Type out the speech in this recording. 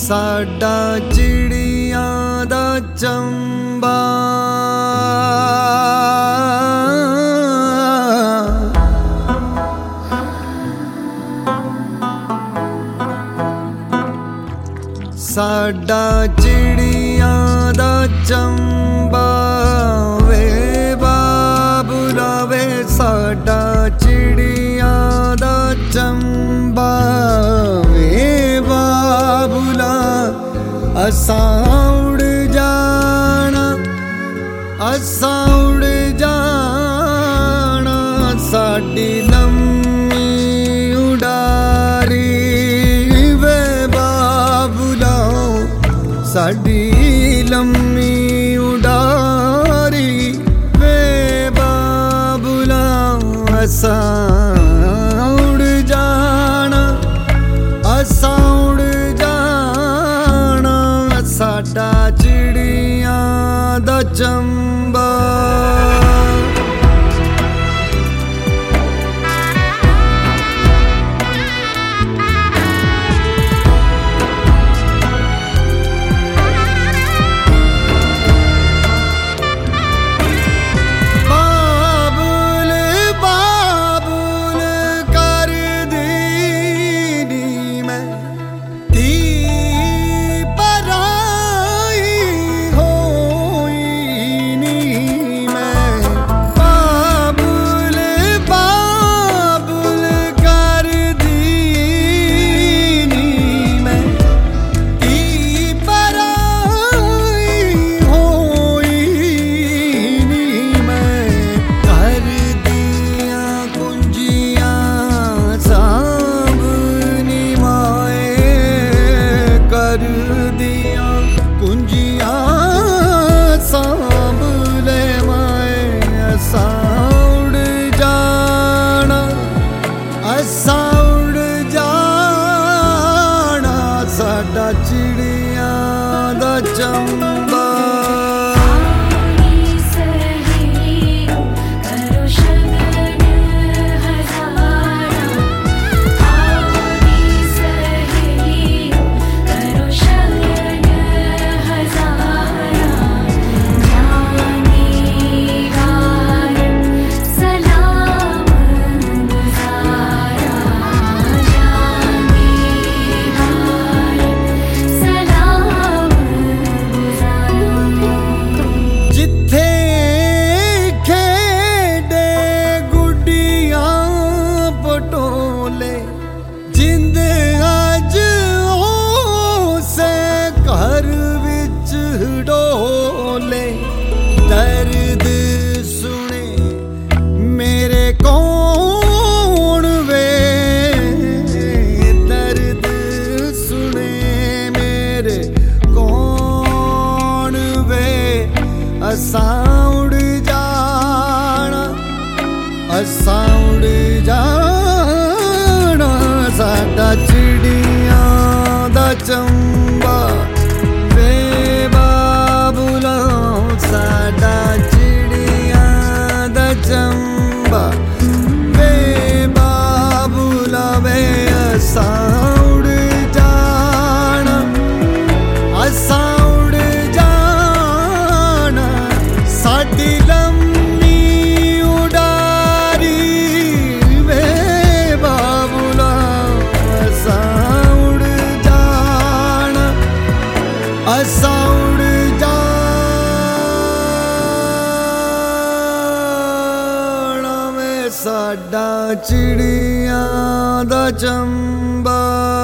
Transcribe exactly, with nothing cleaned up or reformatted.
साडा चिड़ियां दा चंबा साडा चिड़ियां दा चंबा वे बाबुला वे साडा चिड़ियां दा चंबा वे बाबुला असां उड़ जाना असां उड़ जाना साडी लम्मी उड़ारी वे बाबुला साडी लम्मी उड़ारी वे बाबुला असां उड़ जाना असां उड़ जाना साडा चिड़ियां दा चंबा साडा चिड़ियां दा चंबा दर्द सुने मेरे कौन वे दर्द सुने मेरे कौन वे असां उड़ जाना असां उड़ जाना साडा चिड़ियां दा चंबा वे बाबुला साडा चिड़ियां दा चंबा वे बाबुला वे असां उड़ जाना असां उड़ जाना साडी लम्मी उड़ारी वे बाबुला असां उड़ जाना असां उड़ साडा चिड़ियां दा चंबा।